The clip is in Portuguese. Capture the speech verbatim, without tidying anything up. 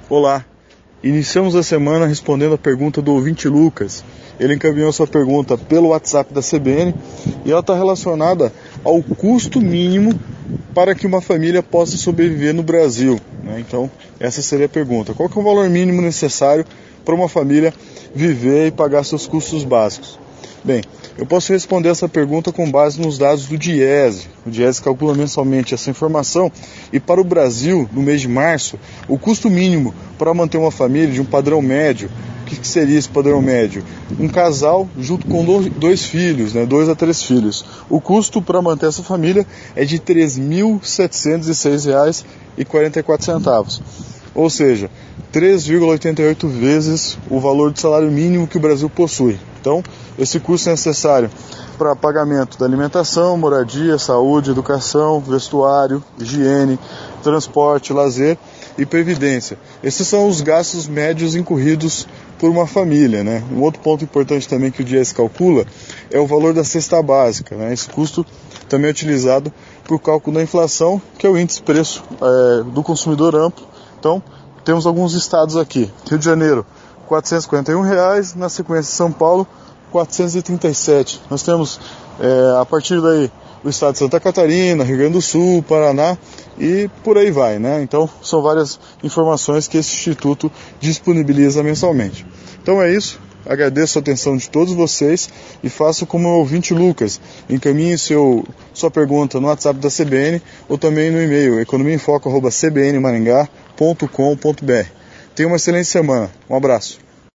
Olá, iniciamos a semana respondendo a pergunta do ouvinte Lucas. Ele encaminhou sua pergunta pelo WhatsApp da C B N e ela está relacionada ao custo mínimo para que uma família possa sobreviver no Brasil, né? Então, essa seria a pergunta. Qual que é o valor mínimo necessário para uma família viver e pagar seus custos básicos? Bem, eu posso responder essa pergunta com base nos dados do Diese. O Diese calcula mensalmente essa informação e para o Brasil, no mês de março, o custo mínimo para manter uma família de um padrão médio, o que, que seria esse padrão médio? Um casal junto com dois filhos, né, dois a três filhos. O custo para manter essa família é de três mil setecentos e seis reais e quarenta e quatro centavos. Ou seja, três vírgula oitenta e oito vezes o valor do salário mínimo que o Brasil possui. Então, esse custo é necessário para pagamento da alimentação, moradia, saúde, educação, vestuário, higiene, transporte, lazer e previdência. Esses são os gastos médios incorridos por uma família, né? Um outro ponto importante também que o Diese calcula é o valor da cesta básica, né? Esse custo também é utilizado para o cálculo da inflação, que é o índice preço é, do consumidor amplo. Então, temos alguns estados aqui. Rio de Janeiro, quatrocentos e quarenta e um reais, na sequência São Paulo, quatrocentos e trinta e sete. Nós temos, é, a partir daí, o estado de Santa Catarina, Rio Grande do Sul, Paraná e por aí vai, né? Então, são várias informações que esse instituto disponibiliza mensalmente. Então é isso. Agradeço a atenção de todos vocês e faço como o ouvinte Lucas. Encaminhe seu, sua pergunta no WhatsApp da C B N ou também no e-mail economiaemfoco arroba c b n maringá ponto com ponto b r. Tenha uma excelente semana. Um abraço.